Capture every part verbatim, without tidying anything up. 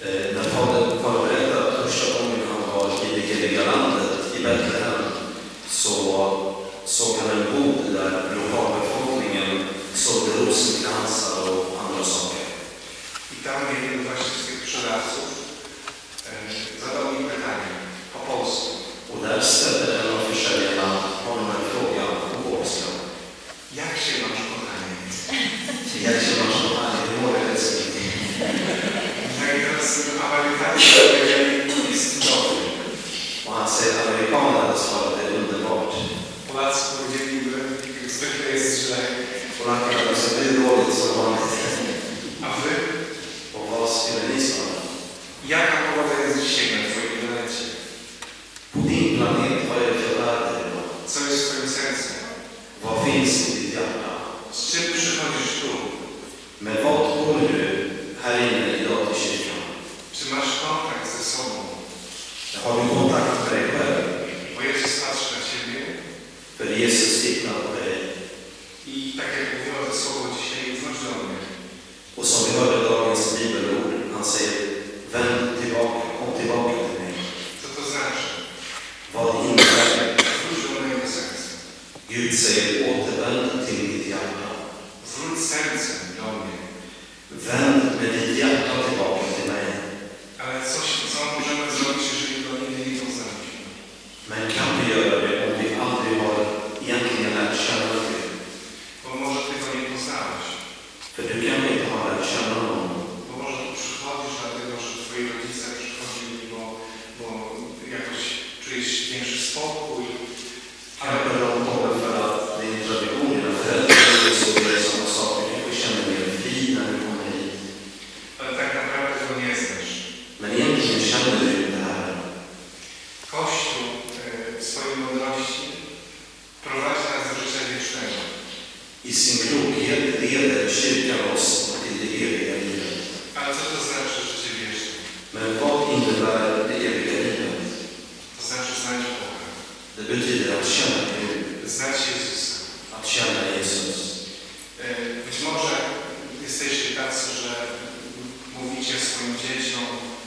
När fadern förberedde att första gången han var i det heliga landet i Betlehem så såg han en bod där lokalbefolkningen sålde rosenkransar och andra saker. I tam jeden właśnie z tych sprzedawców e, zadał mi pytanie po polsku. Och där ställde en av försäljarna honom en fråga på polska. Jak się masz, kochanie? Jak się masz, kochanie? Hur mår du, älskling? No i teraz Amerykanie powiedzieli, jest dobry. Och han säger amerikanerna svarade, det är underbart. Polacy powiedzieliby, jak zwykle jest źle. Polackerna sa, det är dåligt som vanligt. A wy? Och vad skulle ni svara? Jaka pogoda jest dzisiaj na twoim planecie? På din planet, vad är det för väder idag? Co jest w twoim sercu? Vad finns i ditt hjärta? Z czym przychodzisz tu? Men vad går du här inne idag till kyrkan? Czy masz kontakt ze sobą? Har du kontakt med dig själv? Bo Jezus patrzy na ciebie. För Jesus tittar på dig. I tak jak mówiło to słowo dzisiaj, wróć do mnie. Och som vi hörde dagens bibelord, han säger, vänd tillbaka, kom tillbaka till mig. Co to znaczy? Vad innebär det? Wróć do mojego serca. Gud säger, återvänd till ditt hjärta. Wróć sercem do mnie. Vänd med ditt hjärta tillbaka till mig. Ale coś, co możemy zrobić, jeżeli go nigdy nie poznaliśmy? Men kan vi göra det om vi aldrig har egentligen lärt känna Gud? Bo może ty go nie poznałeś. För du kan inte ha lärt känna honom. Bo może tu przychodzisz dlatego, że twoi rodzice przychodzili, bo, bo jakoś czujesz większy spokój. Kanske de kommer för att det är traditionerna, föräldrarna så det är samma saker. Du känner mer frid när du kommer hit. Ale tak naprawdę go nie znasz. Men egentligen känner du inte här. Kościół e, w swojej mądrości prowadzi nas do życia wiecznego. I sin klokhet leder kyrkan oss till det eviga livet. Ale co to znaczy życie wieczne? Men vad innebär det eviga livet? To znaczy znać Boga. Det betyder att känna Gud, Znać Jezusa. att känna Jesus. E, być może jesteście tacy, że mówicie swoim dzieciom,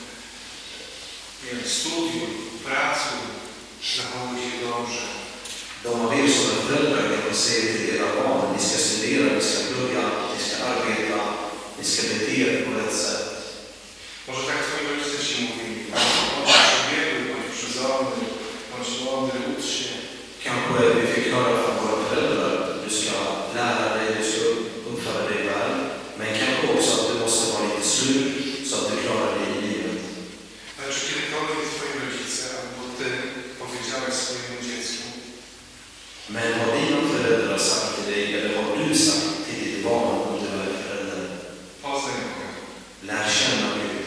nie wiem, studiuj, pracuj, zachowuj się dobrze. De av er som är föräldrar kan säga till era barn, ni ska studera, ni ska plugga, ni ska arbeta, ni ska bete er på rätt sätt. Może tak twoi rodzice ci mówili, bądź przebiegły, bądź przyzorny, bądź mądry, ucz się. Kanske vi fick höra från våra föräldrar att du ska lära dig, du ska uppföra dig väl. Men kanske också att du måste vara lite slug så att du klarar dig i livet. Ale czy kiedykolwiek twoi rodzice albo ty powiedziałeś swojemu dziecku, Men har dina föräldrar sagt till dig, eller har du sagt till ditt barn om du är förälder? poznaj Boga. Lär känna Gud.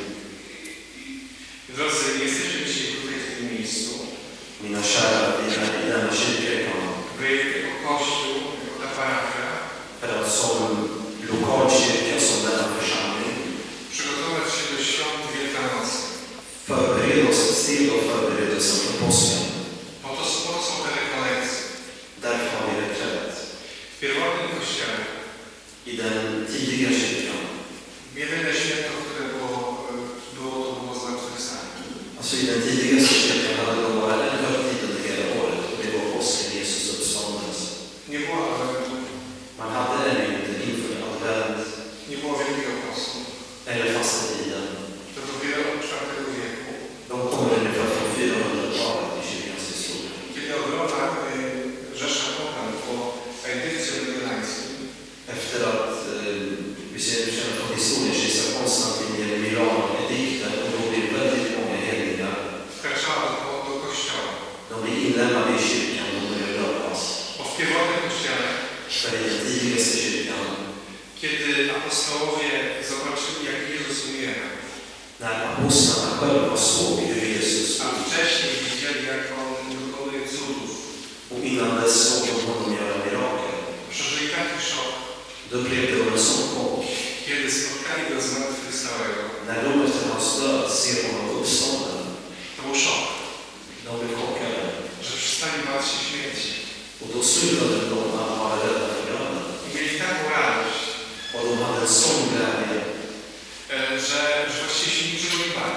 Drodzy, jesteśmy dzisiaj tutaj w tym miejscu, Mina kära, vi är i denna kyrka idag. wy jako Kościół, jako ta parafia, För att som lokalkyrka, som denna församling, przygotować się do świąt Wielkanocy. förbereda oss till och förberedelsen för påsken. Po to po to są te rekolekcje. Därför har vi reträtt. W pierwotnym Kościele I den tidiga kyrkan, jedyne święto, które było, było to było zmartwychwstanie. alltså i den tidigaste kyrkan hade de bara en högtid under hela året och det var påsken, Jesus uppståndelse. Nie było adwentu, Man hade ännu inte inför advent nie było Wielkiego Postu. eller fastetiden. To dopiero od czwartego wieku, De kommer ungefär från fyrahundratalet i kyrkans historia. kiedy ogromna y, rzesza pogan po edycji medionańskiej Efter att eh, vi ser känner från historien, kejsar Konstantin genom Milano edikten och då blir väldigt många hedningar. wkraczała do, do Kościoła. De blir inlemmade i kyrkan och de börjar döpas. Bo w pierwotnym Kościele, För i den tidigaste kyrkan, kiedy apostołowie zobaczyli, jak Jezus umiera, när apostlarna själva såg hur Jesus a wcześniej widzieli, jak On dokonuje cudów, och innan dess såg de honom göra mirakel, przeżyli taki szok, då blev det en sån chock. kiedy spotkali Go zmartwychwstałego. När de efter hans död ser honom uppstånden, To był szok, de blev chockade. że przestali bać się śmierci. Och då slutade de att vara rädda för döden. I mieli taką radość, Och de hade en sån glädje że, że właściwie się niczego nie bali.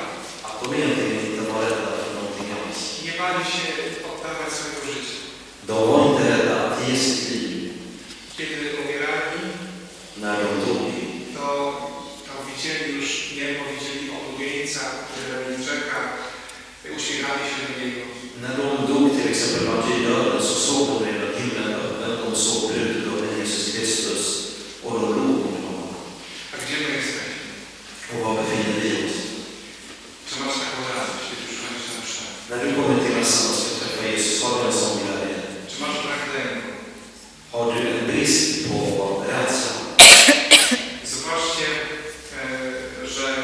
De var inte rädda att ge sitt liv. Kiedy umierali, När de dog, to, to widzieli już niebo, widzieli oblubieńca, który na nich czeka, uśmiechali się do niego. när de dog till exempel vid döden så såg de redan himlen öppen, de såg brudet av Jesus Kristus och de log mot honom. A gdzie my jesteśmy? Och var befinner vi oss? Czy masz taką radość, kiedy przychodzisz na mszę? När du kommer till mässan och ska träffa Jesus, har du en sån glädje? Czy masz brak lęku? Har du en brist på rädsla? Zobaczcie, e, że e,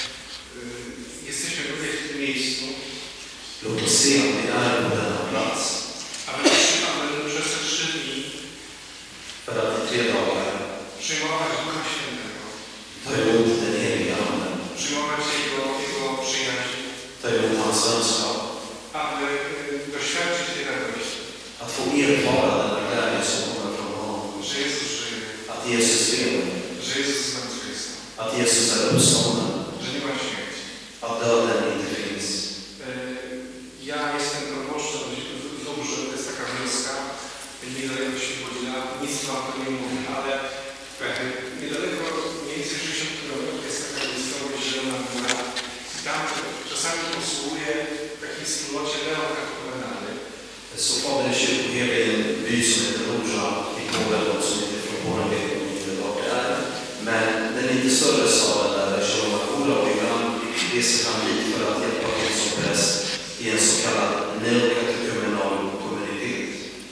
jesteśmy tutaj w tym miejscu, Låt oss se att vi är på denna plats. aby, aby przez te trzy dni För att i tre dagar przyjmować Ducha Świętego, ta emot den heliga Anden, przyjmować Jego, Jego przyjaźń, ta emot hans vänskap, aby e, doświadczyć tej radości, att få erfara denna glädje som kommer från honom. że Jezus żyje, Att Jesus lever, że Jezus zmartwychwstał, att Jesus är uppstånden, że nie ma śmierci. att döden inte finns. E, Ja jestem proboszczem w Lubrze, to jest taka wioska, niedaleko Świebodzina, nic wam to nie mówię, ale e, niedaleko, mniej więcej sześćdziesiąt kilometrów jest taka miejscowość Zielona Góra. Tam czasami posługuje w takiej wspólnocie neokatomenalny. Så Fader i kyrkoherde i en by som heter Orsa i Polen och som inte från Polen vet om inte vart det är. Men den lite större staden där Zielona Góra och ibland reser han dit för att hjälpa till som präst i en så kallad neokatomenal kommunitet.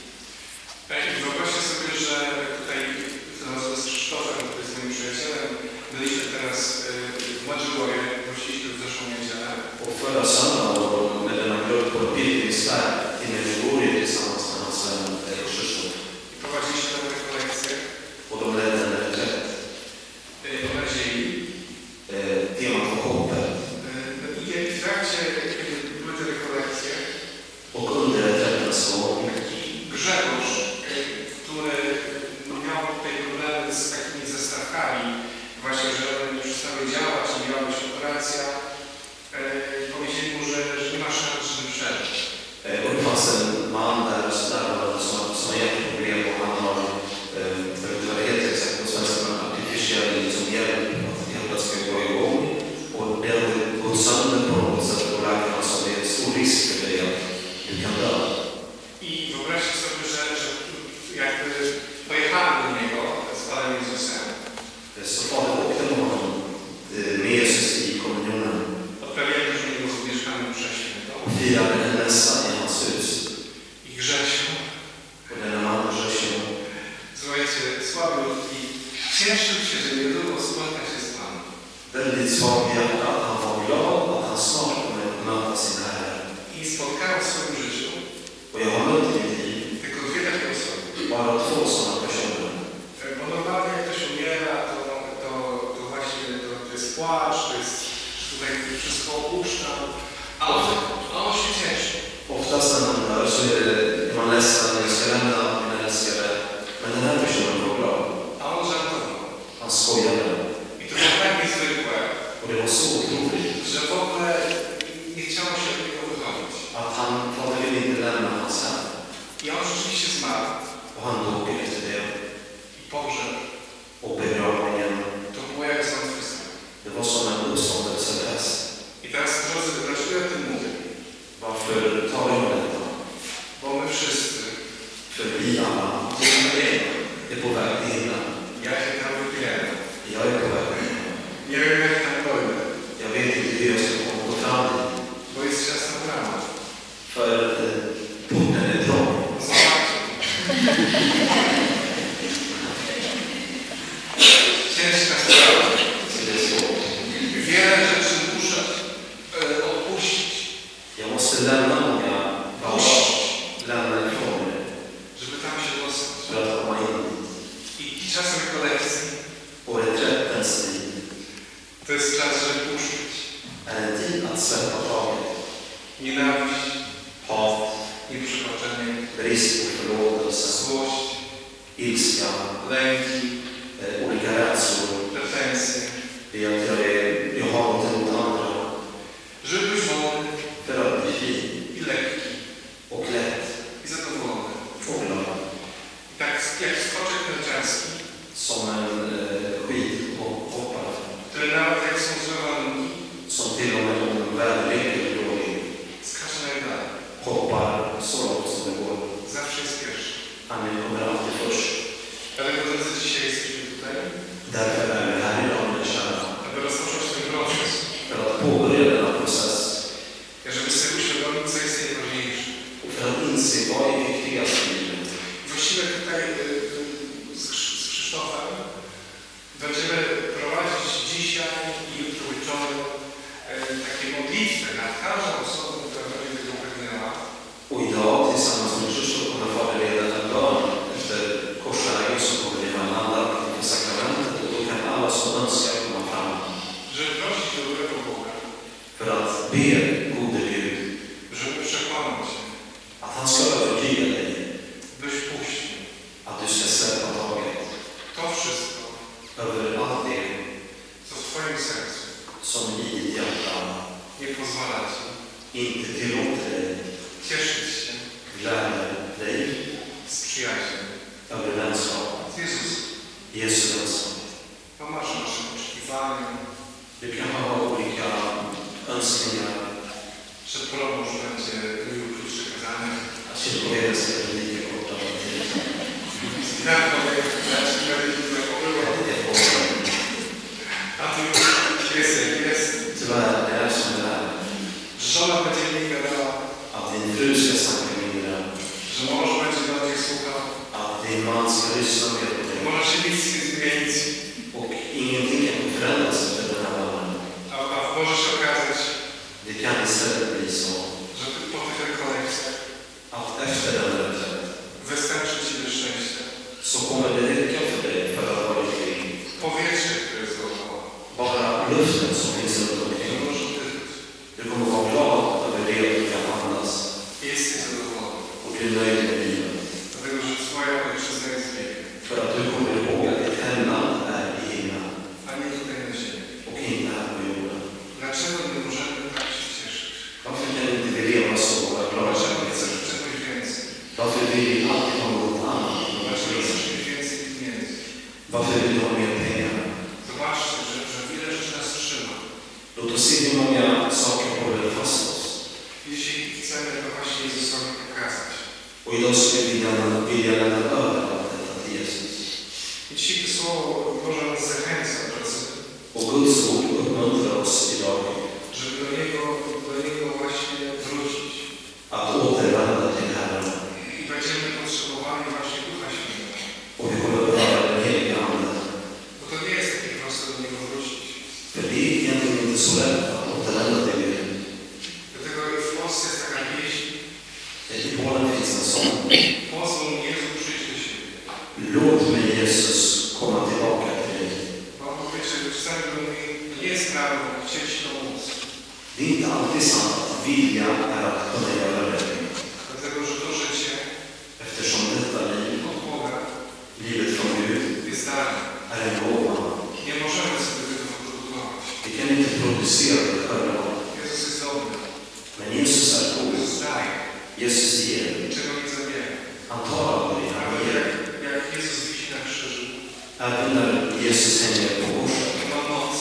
I wyobraźcie sobie, że tutaj razem z Krzysztofem, który jest moim przyjacielem, byliśmy teraz w Medjugorje, wróciliśmy w zeszłą niedzielę. Och förra söndagen med denna grupp på en pilgrimsfärd till Medjugorje tillsammans med hans vän Krzysztof. I prowadziliśmy tam rekolekcje Och de ledde en reträtt. o nadziei. Temat var hoppet. I w trakcie, kiedy były te rekolekcje, Och under reträttens gång Grzegorz, który miał tutaj problemy z takimi zestawkami, właśnie, że one nie przestały działać, nie miała być operacja, powiedzieli mu, że, że nie ma szans, żeby przeżyć. Och det fanns en man där som, som har hjärtproblem och han har, för att vad det heter exakt på svenska, men artificiell liksom hjälp att hjärtat ska gå igång. Och det har gått sönder på något sätt och läkarna sa det är en stor risk för dig att du kan dö. I wyobraźcie sobie, że, że jakby pojechałem do niego z Panem Jezusem. Så Fader åkte med honom med Jesus i kommunionen Odprawialiśmy że niego w mieszkaniu przeświętą. och firade en mässa i hans hus. I Grzesiu, Och denna man Grzesiu, słuchajcie, słabiutki, cieszył się, że niedługo spotka się z Panem. väldigt svag i hjärtat, han var glad att han snart kommer att möta sin Herre. I spotkałem w swoim życiu Och jag har mött i mitt liv tylko dwie takie osoby. bara två sådana personer. Bo normalnie jak ktoś umiera, to, to, to właśnie to, to jest płacz, to jest tutaj wszystko opuszczam, a on, a on się cieszy. Oftast när man dör så är, det, är man ledsen, jag ska lämna min älskare. Men den här personen var glad. A on żartował. Han skojade. I to było tak niezwykłe, Och det var så otroligt że w ogóle nie chciało się od niego wychodzić. att han Fader ville inte lämna hans hem. I on rzeczywiście zmarł. Och han dog efter det. I pogrzeb. Och begravningen, To było jak zmartwychwstał. det var som en uppståndelsefest. I teraz, drodzy, dlaczego ja o tym mówię? Varför tar jag detta? Bo my wszyscy För vi alla är på väg till himlen. ja się tam wypijałem. Jag är på väg till himlen. Nie wiem jak tam dojdę, Jag vet inte hur jag ska komma gå fram dit. bo jest ciasna brama. För eh, porten är trång. Zobaczcie. Ciężka sprawa. Så det är svårt. Wiele rzeczy muszę e, odpuścić. Jag måste lämna många till och med om väderleken är dålig, skacze najdalej. hoppar så långt som det går. Zawsze jest pierwszy. Han kommer alltid först. Dlatego drodzy dzisiaj jesteśmy tutaj, Därför är vi här idag, mina kära. aby rozpocząć ten proces. För att påbörja denna process. Żeby sobie uświadomić, co jest najważniejsze. Och för att inse vad är viktigast i livet. Właściwie tutaj y, y, z, Krz- z Krzysztofem będziemy prowadzić dzisiaj i jutro wieczorem y, takie modlitwy nad każdą osobą, która będzie tego pragnęła. Och idag tillsammans med Krzysztof kommer förbereda en bön efter korsvägen som kommer vi handla för sakramentet. Och då kan alla som önskar komma fram. Żeby prosić dobrego Boga, För att be gode Gud żeby przekonał Cię, att han ska övertyga dig. byś puścił Att du ska släppa taget to wszystko, över allt det co w Twoim sercu som i ditt hjärta nie pozwala Ci inte tillåter dig cieszyć się glädja dig z przyjaźnią över vänskap. z Jezusem. Jesu vänskap. To masz nasze oczekiwania, Du kan ha olika önskningar. że proboszcz będzie mówił krótsze kazania. Att kyrkoherden ska bli lika kortare tid. Jak powiem, znaczy będzie tutaj było. A tu jest jak jest. Tyvärr, det är som det är. Żona będzie mniej gadała, Att din fru ska snacka mindre. że mąż będzie bardziej słuchał. Att din man ska lyssna mer på dig. Może się nic nie zmienić. Och ingenting kan förändras efter den här bönen. A, a może się okazać, Det kan istället bli så że ty po tych rekolekcjach att efter den reträtt wystarczy Ci do szczęścia. så kommer det räcka för dig för att vara lycklig. Powietrze, które jest dookoła. Bara luften som finns runt Nie omkring. możesz oddychać. Du kommer vara glad över det du kan andas. Jesteś zadowolony. Och du är nöjd med livet. Dlatego, że Twoja ojczyzna jest wielka. För att du kommer ihåg att ditt hemland är i himlen A nie tutaj na ziemi. och inte här på jorden. Dlaczego nie możemy tak się cieszyć? Varför kan inte vi leva så och vara glada? Dlaczego chcesz czegoś więcej? Varför vill vi alltid ha något annat? Dlaczego chcesz mieć więcej pieniędzy? Varför vill du ha mer pengar? Zobaczcie, że, że wiele rzeczy nas trzyma. Låt oss se hur många saker håller fast oss. Jeśli chcemy to właśnie Jezusowi pokazać. Och idag skulle vi gärna vilja lämna över allt detta till Jesus. I dzisiaj to Słowo Boże nas zachęca, drodzy, Och Guds ord uppmuntrar oss idag żeby do Niego, do Niego właśnie wrócić. att återvända till Herren. I będziemy potrzebowali właśnie Ducha Świętego. Och vi kommer behöva den heliga Ande. Bo to nie jest takie proste do Niego wrócić. För det är egentligen inte så lätt att återvända till Gud. Dlatego w Polsce jest taka pieśń. I Polen finns en sån. Pozwól mi Jezu przyjść do siebie. Låt mig Jesus komma tillbaka till dig. Bo wiecie, czasami mówi, nie jest prawo chcieć to móc. Det är inte alltid sant att vilja är att kunna göra det. Dlatego, że to życie Eftersom detta liv, od Boga livet från Gud, jest darem. är en gåva. Nie możemy sobie tego wyprodukować. Vi kan inte producera det själva. Jezus jest dobry. Men Jesus är god. Jezus daje. Jesus ger. Niczego nie zabiera. Han tar aldrig, han Ale ger. jak, jak Jezus wisi na krzyżu, Även när Jesus hänger på korset to ma moc,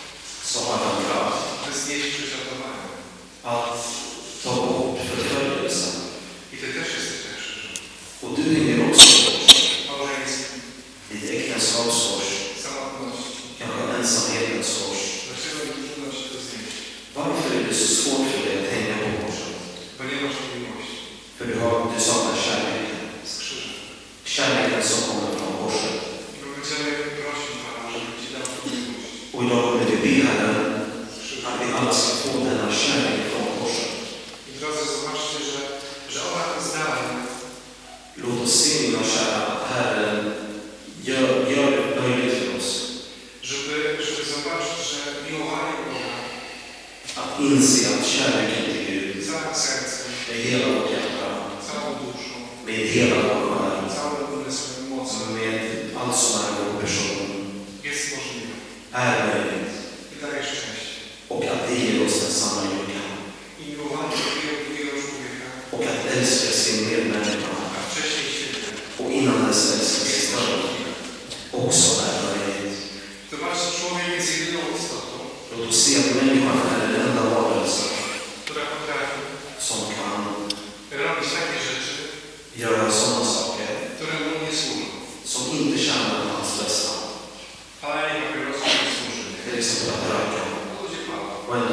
så har han kraft by znieść prześladowanie. att ta bort förföljelsen. I Ty też jesteś na krzyżu. Och du hänger också på korset. Małżeństwo, Ditt äktenskapskors, samotności. kanske ensamhetens kors. Dlaczego nie trudno się to znieść? Varför är det så svårt för dig att hänga på korset? Bo nie masz miłości. För du, har, du saknar kärleken. Z krzyżem. Kärleken som kommer från korset. I my będziemy prosić Pana, żeby Ci dał tę miłość. Och idag kommer vi be Herren Z krzyżem. att vi alla ska få denna kärlek från korset. I drodzy, zobaczcie, że, że ona to zdała. Låt oss se, mina kära, att Herren gör, gör det möjligt för oss Żeby, żeby zobaczyć, że miłowanie Boga att inse att kärleken till Gud całym sercem, med hela vårt hjärta, całą duszą, med hela vår själ, całym umysłem, mocą med allt som är vår person, jest możliwe. är möjligt. I daje szczęście. Och att det ger oss den sanna lyckan. I miłowanie drugiego, drugiego człowieka, Och att älska sin medmänniska. a wcześniej siebie. Och innan dess älska sig själv. Också är möjligt. Zobaczcie, człowiek jest jedyną istotą, Låt oss se att människan är den enda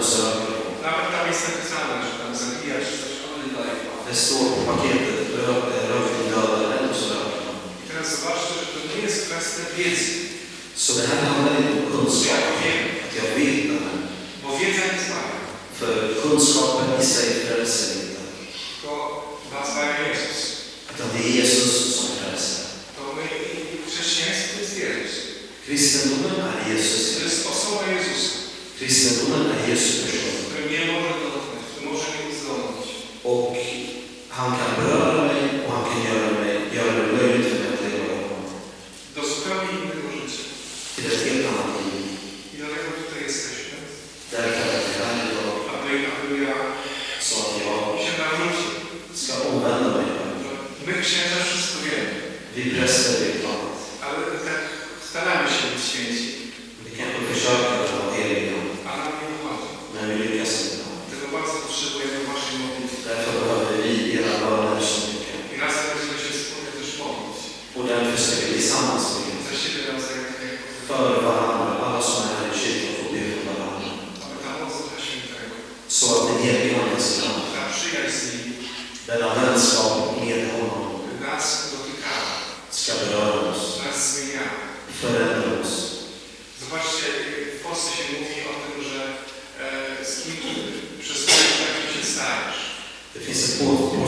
söker på. Nawet tam jest napisane, że tam zabijać coś, ale nie dalej. Det står på paketet, rök din döda, ändå så röker man. I teraz zobaczcie, że to nie jest kwestia wiedzy. Så det här handlar inte om kunskap, Ja wiem, att jag vet det här. bo wiedza nie zbawia. För kunskapen i sig frälser inte. To was zbawia Jezus. Utan det är Jesus som frälser. To my, chrześcijaństwo to jest Jezus. Kristendomen är Jesus. To jest osoba Jezusa, Kristendomen är Jesu person. który mnie może dotknąć, który może mnie uzdolnić. Och han kan beröra mig och han kan göra, mig, göra det möjligt för mig att leva i honom. Do zupełnie innego życia. Till ett helt annat liv. I dlatego tutaj jesteśmy, Därför är det här idag aby, aby ja så att jag się nawrócił. ska omvända mig. My księża wszystko wiemy, Vi präster vet allt. ale tak staramy się być święci, Vi kanske försöker att vara heliga, a nam nie wychodzi. men vi lyckas inte. Tego bardzo potrzebujemy waszej modlitwy. Därför behöver vi era böner så mycket. I raz będziemy się wspólnie też modlić. Och därför ska vi tillsammans be. Za siebie nawzajem, För varandra, alla som är här i kyrkan får be för varandra. aby ta moc Ducha Świętego, Så att den helige Andes kraft, ta przyjaźń z nim denna vänskap med honom, nas dotykała, ska beröra oss, nas zmieniała. förändra oss. Zobaczcie, w Polsce się mówi o tym, że e, z kim przez tak się stajesz. Det finns ett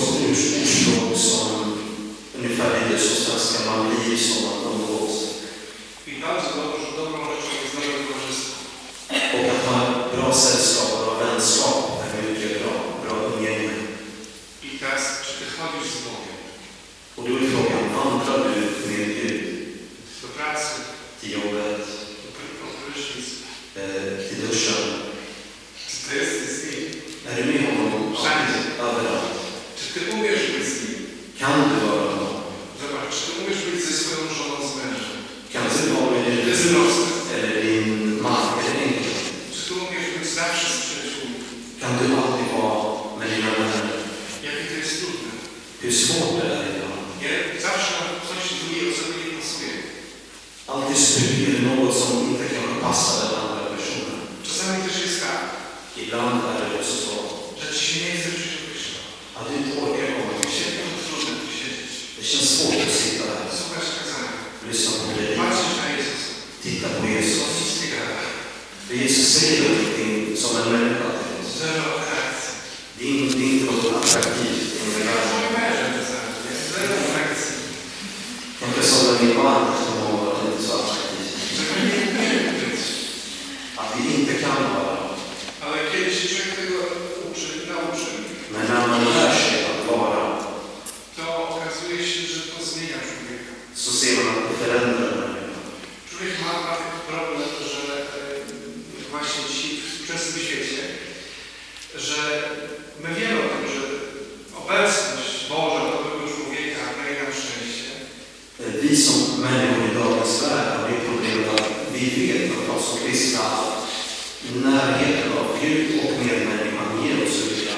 ordspråk som ungefär lyder så: ska man bli som man umgås. I bardzo dobrze, dobrą rzeczą jest dobre towarzystwo. Och att ha bra sällskap och bra vänskap är mycket bra, bra umgänge. I teraz, czy ty chodzisz z Bogiem Och då är frågan, vandrar du med Gud do pracy, till jobbet, do prysznic? eh, till duschen? Czy ty jesteś z nim? Är du med honom överallt? Czy ty umiesz być z nim? Kan du vara honom? Zobacz, czy ty umiesz być ze swoją żoną, z mężem? Kan du vara med din fru eller din man eller din kvinna? Czy ty umiesz być zawsze z przyjaciółmi? Kan du alltid vara med dina vänner? Jakie to jest trudne? Hur svårt det är idag. Nie? Zawsze coś drugiej osobie nie pasuje. Alltid stryker det något som inte kanske passar den andra personen. Czasami też jest tak, Ibland är det också så że ci się nie chce przyjść do kościoła. att du inte orkar komma till Się kyrkan. to trudno tu siedzieć. Det känns svårt att sitta här, Słuchasz kazania. lyssna på det, Patrzysz na Jezusa. titta på On Jesus. nic nie gada. För Jesus säger någonting som en människa till oss. Zero reakcji. Det är inte, det är inte något attraktivt. Det är inte Ja värre. nie mężem czasami, nie? Zero reakcji. Kanske som en min man som har inte så attraktivt. Czego nie umiemy być. Att vi inte kan vara. Ale kiedy się człowiek tego uczy, nauczy, Men när man lär sig att vara, to okazuje się, że to zmienia człowieka. så ser man att det förändrar människan. Człowiek ma taki problem, że e, właśnie dzisiaj w współczesnym świecie, że my wiemy o tym, że obecność Boża, dobrego człowieka daje nam szczęście. Vi som människor i dagens värld har det problemet att vi vet att vad som kristna närheten av Gud och medmänniskan ger oss lycka.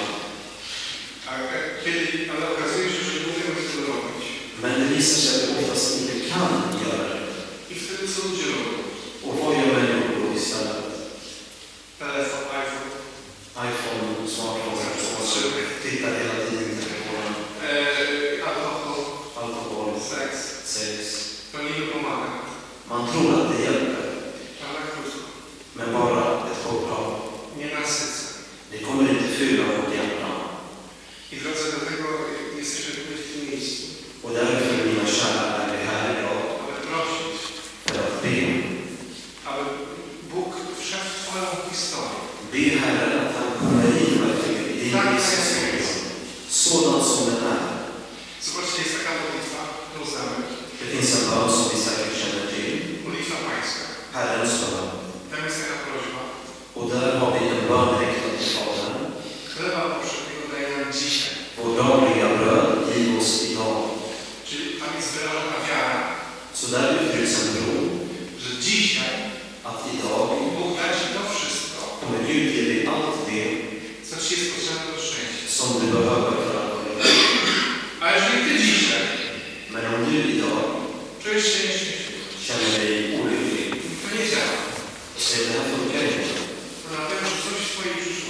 A kiedy, ale okazuje się, że nie umiemy tego robić. Men det visar sig att vi oftast inte kan göra det. I wtedy co ludzie robią? Och vad gör människor då istället? Telefon, iPhone, iPhone, smartphone, tittar hela tiden i telefonen. e, alkohol, Alkohol, seks. sex. To niby pomaga, Man tror att det hjälper, ale krótko. men bara ett kort tag. Nie nasyca. Det kommer inte fylla vårt hjärta. I drodzy do tego jesteśmy tutaj w tym miejscu, Och därför, mina kära, är vi här idag aby prosić, för att be. aby Bóg wszedł w Twoją historię. Be Herren att han kommer in verkligen i din Tak, livshistoria. Sådant som den är. Zobaczcie, jest taka modlitwa, którą znamy. Det finns en bön som vi säkert känner till. Modlitwa Pańska. Herrens bön. Tam jest taka prośba. Och där har vi en bön riktad till Fadern. Chleba powszedniego daje nam dzisiaj. Vår dagliga bröd giv oss idag. Czyli tam jest wyrażona wiara, Så där uttrycks en tro że dzisiaj att idag Bóg da Ci to wszystko, kommer Gud ge dig allt det co Ci jest potrzebne do szczęścia. som du behöver för att leva. A jeżeli Ty dzisiaj Men om du idag czujesz się nieszczęśliwy, känner dig olycklig to nie działa. och säger det här funkar inte. To dlatego, że coś w Twoim życiu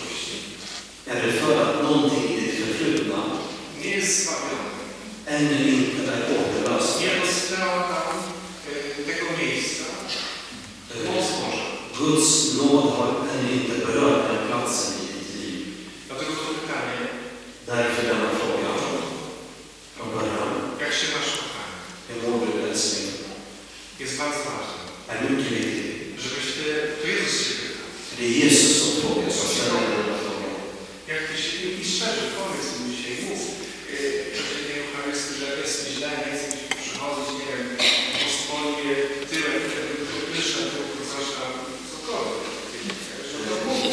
szczerze, powiedz mi dzisiaj, mów, że nie Eucharystii, że jest źle, nie chcę mi przychodzić, nie wiem, po swoje tyle, kiedy wyszedł, tylko coś tam, cokolwiek. Że to mów.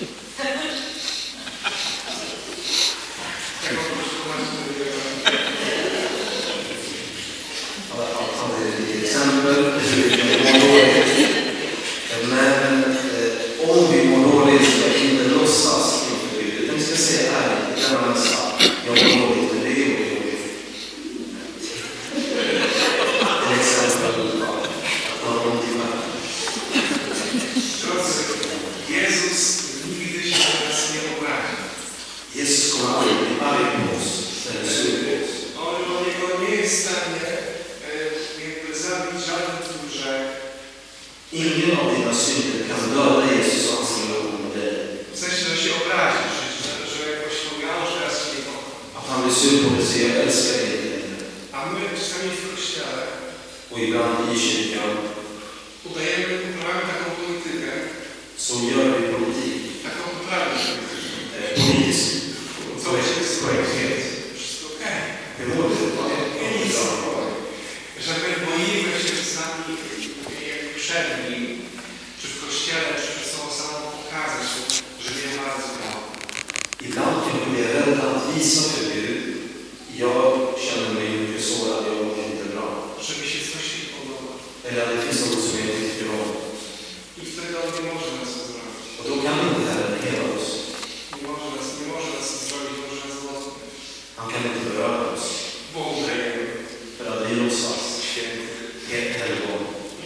Jak on po prostu Till exempel, men om vi mår dåligt ska inte låtsas inför Gud. De ska säga ärligt, det kan man säga. Jag mår dåligt, men det är ju dåligt. Till exempel, att man har ont i världen. Jezus nigdy się na nas nie obrazi. Jesus kommer aldrig bli arg på oss, eller sur på oss. On Jego nie jest w stanie jakby zabić żaden twój grzech. Ingen av dina synder kan döda Jesus och hans relation med dig. W sensie, że się obrazi, że, że jakoś powiedział, że teraz się nie kocha. Att han blir sur på dig och säger jag älskar dig inte. A my czasami w kościele Och ibland i kyrkan udajemy, uprawamy taką politykę, så gör vi politik. taką poprawność polityczną. Politisk. Co się skończy? Wszystko okej. Hur mår du? Nie nic. Że my boimy się czasami przed Nim, czy w kościele, czy przed sobą samą pokazać, że nie ma zgoła. Ibland kanske vi är rädda att visa för Gud. Jag känner mig mycket så att jag mår inte bra. Że mi się coś nie podoba. Eller att det finns något som jag inte tycker om. I wtedy On nie może nas zrobić. Och då kan inte Herren hela oss. Nie może nas, nie może nas zrobić, może nas dotknąć. Han kan inte beröra oss. Bo udajemy. För att vi låtsas helt helgon.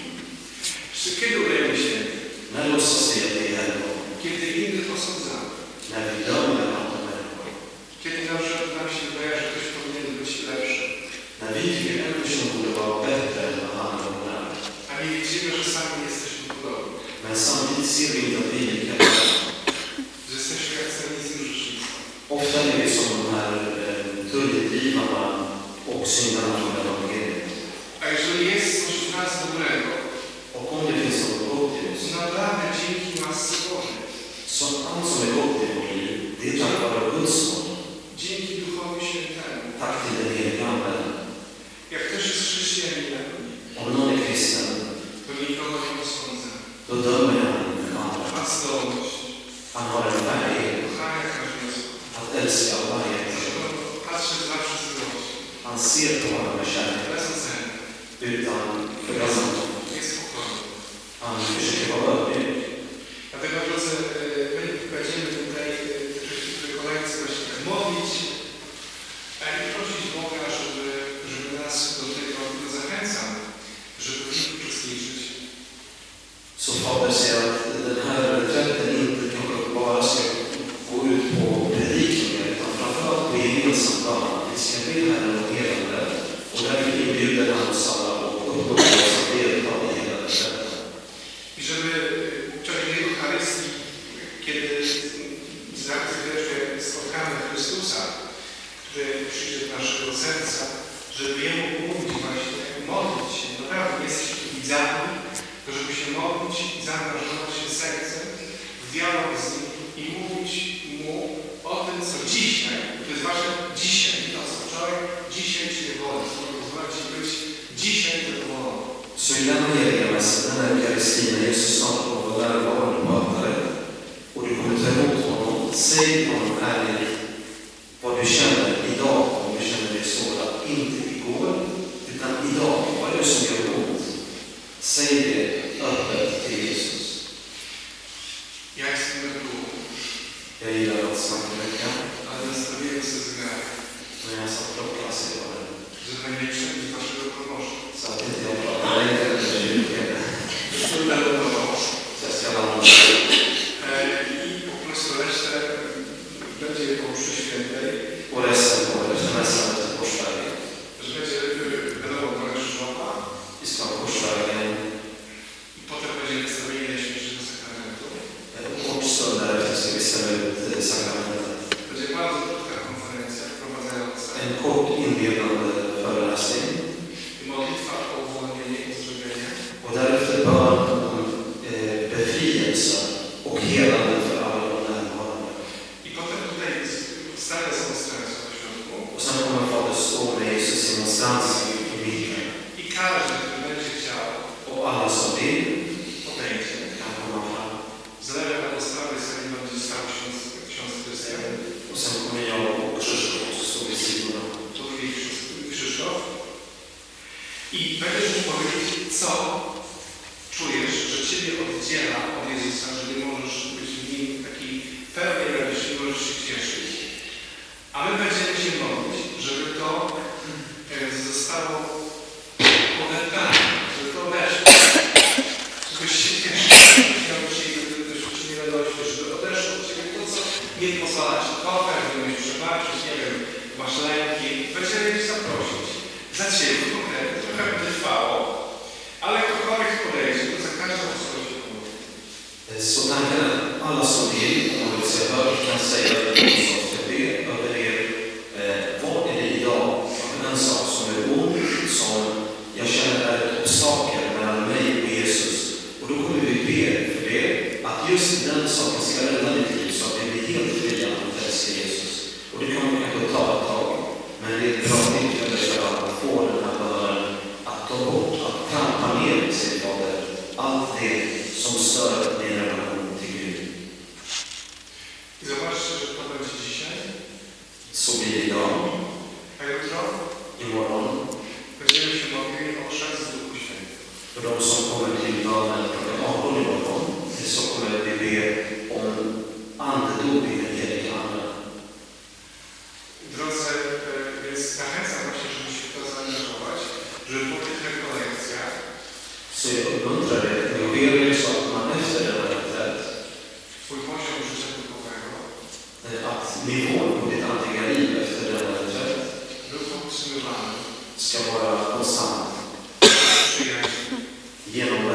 Czy kiedy udajemy święty? När låtsas vi att det är helgon? Kiedy innych osądzamy. När vi dömer andra människor. Kiedy na przykład nam się wydaje, że ktoś powinien być lepszy. När vi tycker en person borde vara bättre än vad han eller hon är. A nie widzimy, że sami nie jesteśmy podobni. Men samtidigt ser vi inte att vi är lika bra. Że jesteśmy jak cennicy grzesznicy. Ofta är vi som de här eh, tullgivarna och syndarna från evangeliet. A jeżeli jest coś w nas dobrego, Och om det finns något gott i oss, nadane dzięki łasce Bożej, så allt som är gott i vårt liv, det är tack vare Guds nåd. dzięki Duchowi Świętemu. Tack till den helige Ande. Jak ktoś jest chrześcijaninem, Om någon är kristen, to nikogo nie osądza. då dömer han inte andra. Ma zdolność Han har en färdighet kochania każdego słowa. att älska varje person. Patrzy zawsze z miłością. Han ser på honom med kärlek, Bez oceny. utan fördömande. Jest spokojny. Han försöker vara ödmjuk. Dlatego, drodzy, my będziemy tutaj w tej kolejce właśnie tak modlić i prosić Boga, żeby, żeby nas do tego zachęcał, żeby w nim uczestniczyć. Så Fader säger att den här reträtten inte kanske bara ska gå ut på predikningar, utan framförallt på gemensamt plan. Vi ska be Herren om helande, och därför inbjuder han oss alla och uppmuntrar oss att delta i hela reträtten. I żeby w czasie Eucharystii, kiedy z akcji wreszcie spotkamy Chrystusa, który przyjdzie do naszego serca, żeby Jemu mówić właśnie, modlić się, naprawdę nie jesteśmy tu widzami, to żeby się modlić i zaangażować się sercem w dialog z Nim i mówić Mu o tym, co dzisiaj, to jest wasze dzisiaj, nie to co wczoraj, dzisiaj Cię wolę, co pozwala Ci być dzisiaj zadowolony. Så i den heliga mässan, den här eukaristin, när Jesus snart kommer att lära barnen på altaret och du kommer ta emot honom, säg honom ärligt vad du känner idag, om du känner dig sårad. Inte igår, utan idag. Vad är det som gör ont? Säg det öppet till Jesus. Ja jestem regułą, Jag gillar att snacka mycket, ale nastawiłem sobie zegarek, men jag satt klockan sig på den. żeby nie przebić waszego promoszku. Så att inte jag pratar längre än tjugo. Så jag ska landa. I po prostu resztę będzie po mszy świętej, Och resten på efter mässan efter korsvägen. że będzie wiadomo trochę krzyżowa Vi ska ha korsvägen. i potem będzie wystawienie Najświętszego Sakramentu. En kort stund därefter ska vi ställa ut sakramentet. Będzie bardzo krótka konferencja wprowadzająca. En kort inledande föreläsning. Modlitwa o uwolnienie i uzdrowienie. Och därefter bön om eh, befrielse och helande för alla de närvarande. I potem tutaj stara någonstans i mitten. I każdy, który będzie chciał, Och alla som vill podejdzie. kan komma fram. Z lewej albo z prawej strony będzie stał ksiądz, ksiądz Krystian. Och sen kommer jag och Krzysztof också stå vid sidorna. Tu i Krzysztof. I będziesz mu powiedzieć, co czujesz, że Ciebie oddziela od Jezusa, że nie możesz być w nim taki pełnej radości, nie możesz się cieszyć. A my będziemy się modlić, żeby to e, zostało podeptane, żeby to weszło. Żebyś się cieszył, żebyś miał dzisiaj doświadczenie radości, żeby odeszło od Ciebie to, co nie pozwala Ci kochać, żeby umieć przebaczyć, nie wiem, masz lęki. Będziemy Cię zaprosić. Za Ciebie konkretnie, trochę będzie trwało, ale ktokolwiek podejdzie, to za każdą osobę się pomówi. Så tanken är att alla som vill, om man vill säga hör, kan säga att de som ska be över er. Eh, vad är det idag? En sak som är ond, som jag känner är ett obstakel mellan mig och Jesus. Och då kommer vi be för det, att just den saken ska rädda ditt liv så att vi blir helt fria att älska Jesus. Och det kommer kanske ta ett tag, men det är ett bra tillfälle för att få den här bönen att ta bort, att trampa ner sig Fader, allt det som stör din relation till Gud. I zobaczcie, że to będzie dzisiaj, Så blir det idag, a jutro imorgon. będziemy się mogli ochrzcić z Duchu Świętym. För de som kommer till bönen klockan arton imorgon, så kommer vi be om andedop i den heliga Ande. Drodzy, e, więc zachęcam właśnie, żeby się w to zaangażować, żeby po tych rekolekcjach Så jag uppmuntrar dig, jag ber er så att man efter den här reträtt, Twój poziom życia duchowego att nivån på ditt andliga liv efter den här reträtt był podtrzymywany ska vara konstant przyjaźń, genom